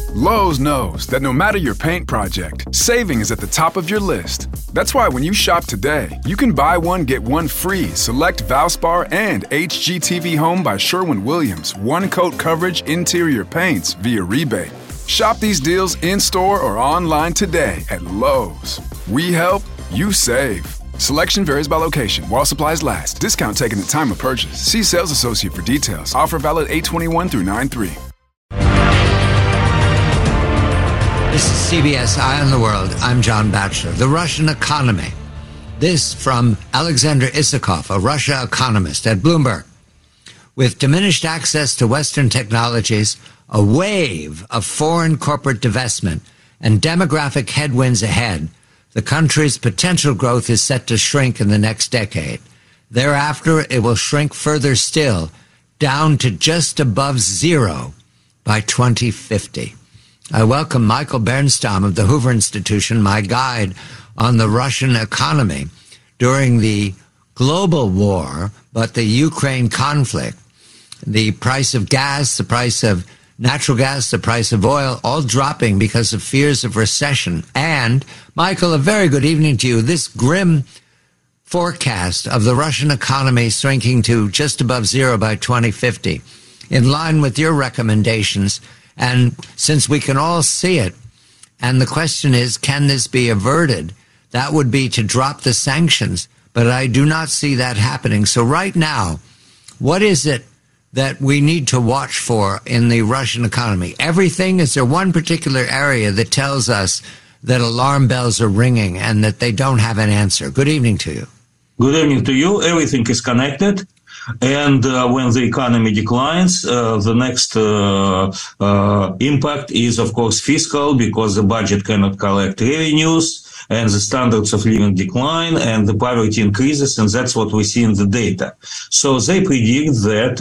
Lowe's knows that no matter your paint project, saving is at the top of your list. That's why when you shop today, you can buy one, get one free select Valspar and HGTV Home by Sherwin-Williams one-coat coverage interior paints via rebate. Shop these deals in-store or online today at Lowe's. We help, you save. Selection varies by location. While supplies last. Discount taken at time of purchase. See sales associate for details. Offer valid 8/21 through 9/3. This is CBS Eye on the World. I'm John Batchelor. The Russian economy. This from Alexander Isakov, a Russia economist at Bloomberg. With diminished access to Western technologies, a wave of foreign corporate divestment, and demographic headwinds ahead, the country's potential growth is set to shrink in the next decade. Thereafter, it will shrink further still, down to just above zero by 2050. I welcome Michael Bernstam of the Hoover Institution, my guide on the Russian economy during the global war, but the Ukraine conflict. The price of gas, the price of natural gas, the price of oil, all dropping because of fears of recession. And, Michael, a very good evening to you. This grim forecast of the Russian economy shrinking to just above zero by 2050, in line with your recommendations. And since we can all see it, and the question is, can this be averted? That would be to drop the sanctions, but I do not see that happening. So right now, what is it that we need to watch for in the Russian economy? Everything? Is there one particular area that tells us that alarm bells are ringing and that they don't have an answer? Good evening to you. Good evening to you. Everything is connected. And when the economy declines, the next impact is, of course, fiscal, because the budget cannot collect revenues, and the standards of living decline, and the poverty increases, and that's what we see in the data. So they predict that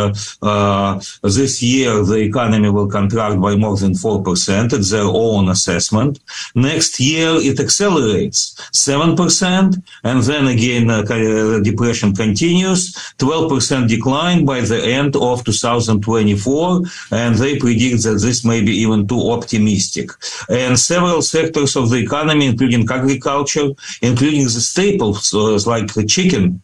this year the economy will contract by more than 4%. It's their own assessment. Next year it accelerates 7%, and then again depression continues, 12% decline by the end of 2024, and they predict that this may be even too optimistic. And several sectors of the economy, including agriculture, including the staples like the chicken,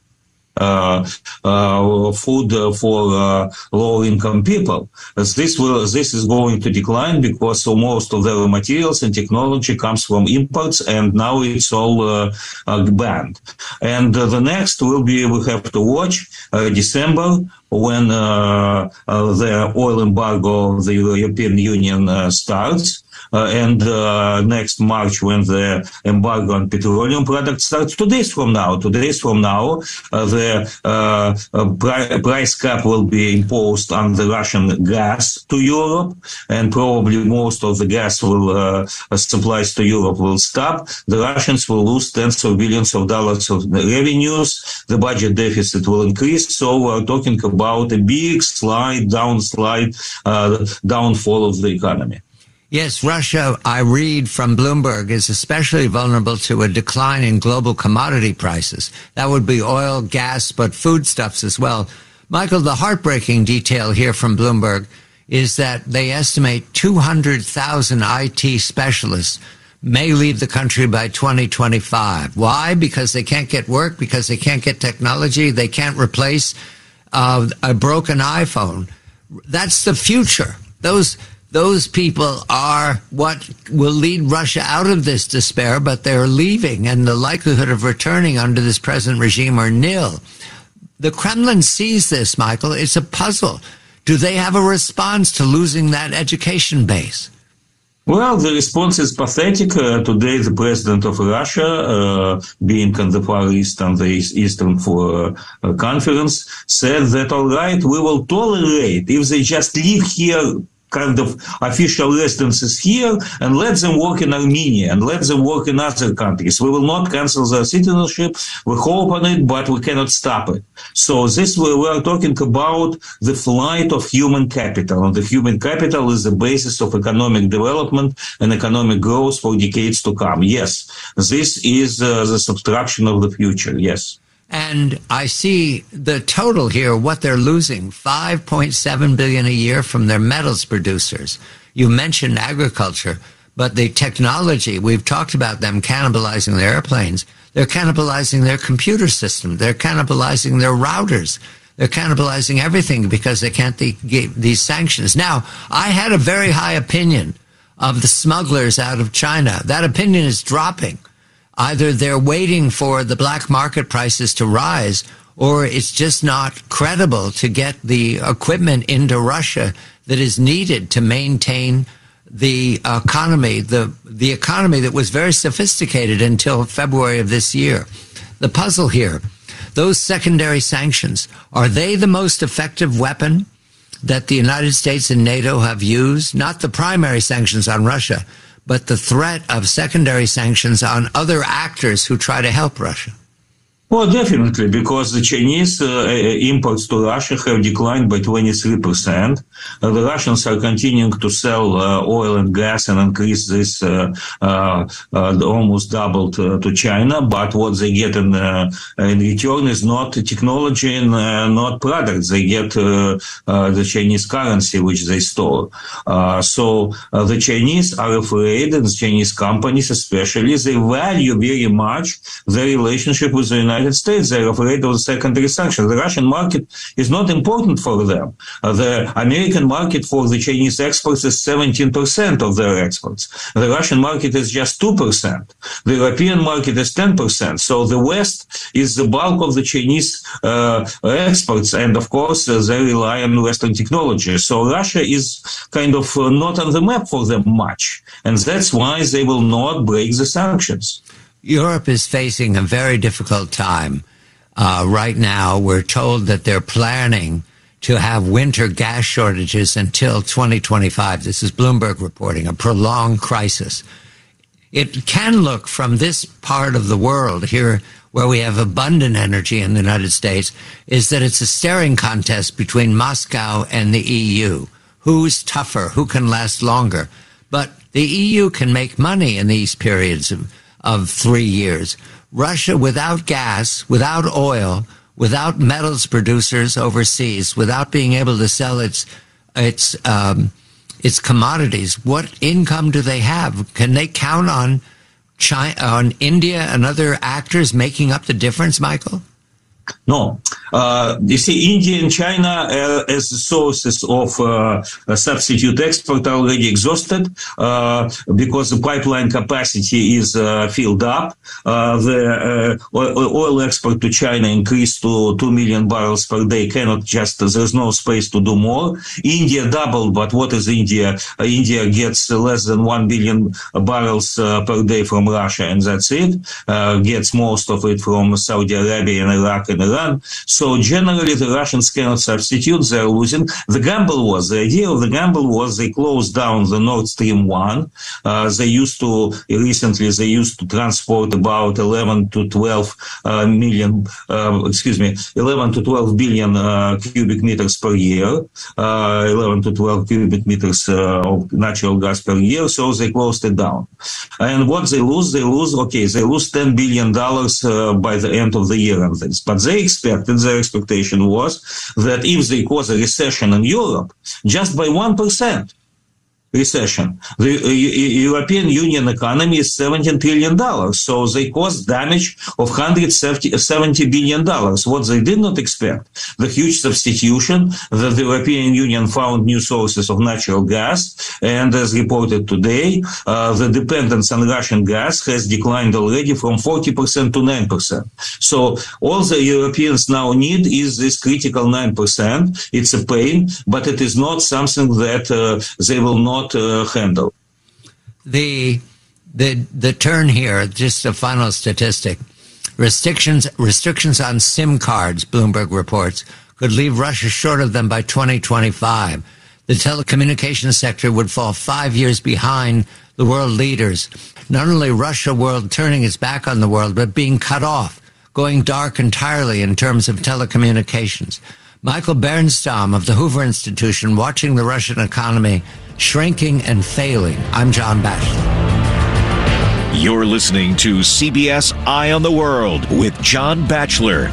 food for low-income people. This is going to decline because most of the raw materials and technology comes from imports, and now it's all banned. And the next will be, we have to watch December, when the oil embargo of the European Union starts. And next March, when the embargo on petroleum products starts, 2 days from now, the price cap will be imposed on the Russian gas to Europe, and probably most of the gas supplies to Europe will stop. The Russians will lose tens of billions of dollars of revenues. The budget deficit will increase. So we're talking about a big downfall of the economy. Yes, Russia, I read from Bloomberg, is especially vulnerable to a decline in global commodity prices. That would be oil, gas, but foodstuffs as well. Michael, the heartbreaking detail here from Bloomberg is that they estimate 200,000 IT specialists may leave the country by 2025. Why? Because they can't get work, because they can't get technology, they can't replace a broken iPhone. That's the future. Those people are what will lead Russia out of this despair, but they're leaving, and the likelihood of returning under this present regime are nil. The Kremlin sees this, Michael. It's a puzzle. Do they have a response to losing that education base? Well, the response is pathetic. Today, the president of Russia, being on the Far East and the Eastern Conference, said that, all right, we will tolerate if they just live here, kind of official residences here, and let them work in Armenia and let them work in other countries. We will not cancel their citizenship. We hope on it, but we cannot stop it. So we are talking about the flight of human capital, and the human capital is the basis of economic development and economic growth for decades to come. Yes, this is the subtraction of the future. Yes. And I see the total here, what they're losing, $5.7 billion a year from their metals producers. You mentioned agriculture, but the technology, we've talked about them cannibalizing their airplanes. They're cannibalizing their computer system. They're cannibalizing their routers. They're cannibalizing everything because they can't get these sanctions. Now, I had a very high opinion of the smugglers out of China. That opinion is dropping. Either they're waiting for the black market prices to rise, or it's just not credible to get the equipment into Russia that is needed to maintain the economy, the economy that was very sophisticated until February of this year. The puzzle here, those secondary sanctions, are they the most effective weapon that the United States and NATO have used? Not the primary sanctions on Russia, but the threat of secondary sanctions on other actors who try to help Russia. Well, definitely, because the Chinese imports to Russia have declined by 23%. The Russians are continuing to sell oil and gas and increase this almost doubled to China. But what they get in return is not technology and not products. They get the Chinese currency, which they store. So the Chinese are afraid, and the Chinese companies especially, they value very much their relationship with the United States. They're afraid of the secondary sanctions. The Russian market is not important for them. The American market for the Chinese exports is 17% of their exports. The Russian market is just 2%. The European market is 10%. So the West is the bulk of the Chinese exports. And of course, they rely on Western technology. So Russia is kind of not on the map for them much. And that's why they will not break the sanctions. Europe is facing a very difficult time. Right now, we're told that they're planning to have winter gas shortages until 2025. This is Bloomberg reporting, a prolonged crisis. It can look from this part of the world here where we have abundant energy in the United States, is that it's a staring contest between Moscow and the EU. Who's tougher? Who can last longer? But the EU can make money in these periods of 3 years. Russia, without gas, without oil, without metals producers overseas, without being able to sell its commodities, what income do they have? Can they count on China, on India and other actors making up the difference, Michael? No. You see, India and China as sources of substitute export are already exhausted because the pipeline capacity is filled up. The oil export to China increased to 2 million barrels per day. There's no space to do more. India doubled, but what is India? India gets less than 1 billion barrels per day from Russia, and that's it. Gets most of it from Saudi Arabia and Iraq and Iran. So generally, the Russians cannot substitute. They're losing. The idea of the gamble was they closed down the Nord Stream 1. They used to transport about 11 to 12 billion cubic meters per year, 11 to 12 cubic meters of natural gas per year. So they closed it down. And what they lose $10 billion by the end of the year on this. But their expectation was that if they cause a recession in Europe, just by 1% recession, the European Union economy is $17 trillion. So they caused damage of $170 billion. What they did not expect, the huge substitution that the European Union found new sources of natural gas. And as reported today, the dependence on Russian gas has declined already from 40% to 9%. So all the Europeans now need is this critical 9%. It's a pain, but it is not something that they will not handle. The turn here, just a final statistic, restrictions on SIM cards, Bloomberg reports, could leave Russia short of them by 2025. The telecommunications sector would fall 5 years behind the world leaders. Not only Russia world turning its back on the world, but being cut off, going dark entirely in terms of telecommunications. Michael Bernstam of the Hoover Institution, watching the Russian economy shrinking and failing. I'm John Batchelor. You're listening to CBS Eye on the World with John Batchelor.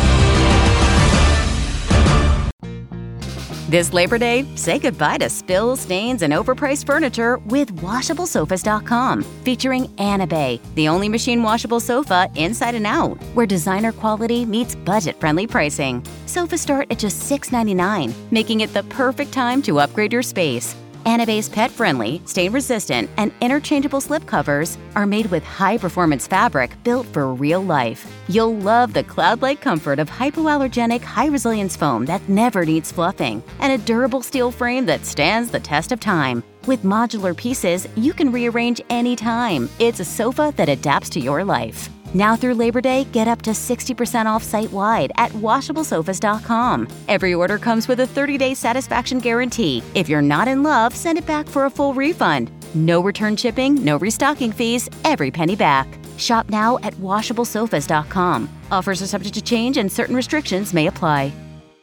This Labor Day, say goodbye to spills, stains, and overpriced furniture with WashableSofas.com, featuring Anabay, the only machine washable sofa inside and out, where designer quality meets budget-friendly pricing. Sofas start at just $6.99, making it the perfect time to upgrade your space. Anabay's pet-friendly, stain-resistant, and interchangeable slipcovers are made with high-performance fabric built for real life. You'll love the cloud-like comfort of hypoallergenic, high-resilience foam that never needs fluffing, and a durable steel frame that stands the test of time. With modular pieces, you can rearrange anytime. It's a sofa that adapts to your life. Now through Labor Day, get up to 60% off site-wide at WashableSofas.com. Every order comes with a 30-day satisfaction guarantee. If you're not in love, send it back for a full refund. No return shipping, no restocking fees, every penny back. Shop now at WashableSofas.com. Offers are subject to change and certain restrictions may apply.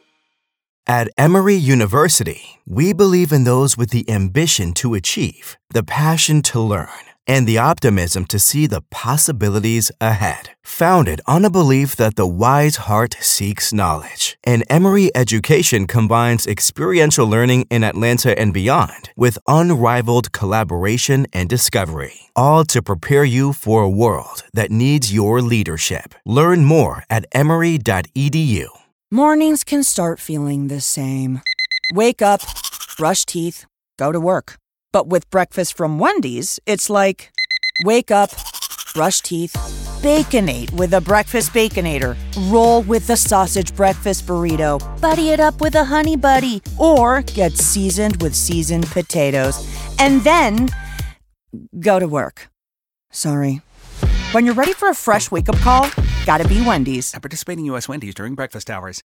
At Emory University, we believe in those with the ambition to achieve, the passion to learn, and the optimism to see the possibilities ahead. Founded on a belief that the wise heart seeks knowledge, and Emory education combines experiential learning in Atlanta and beyond with unrivaled collaboration and discovery, all to prepare you for a world that needs your leadership. Learn more at emory.edu. Mornings can start feeling the same. Wake up, brush teeth, go to work. But with breakfast from Wendy's, it's like, wake up, brush teeth, Baconate with a breakfast Baconator. Roll with the sausage breakfast burrito. Buddy it up with a Honey Buddy. Or get seasoned with seasoned potatoes. And then, go to work. Sorry. When you're ready for a fresh wake-up call, gotta be Wendy's. At participating U.S. Wendy's during breakfast hours.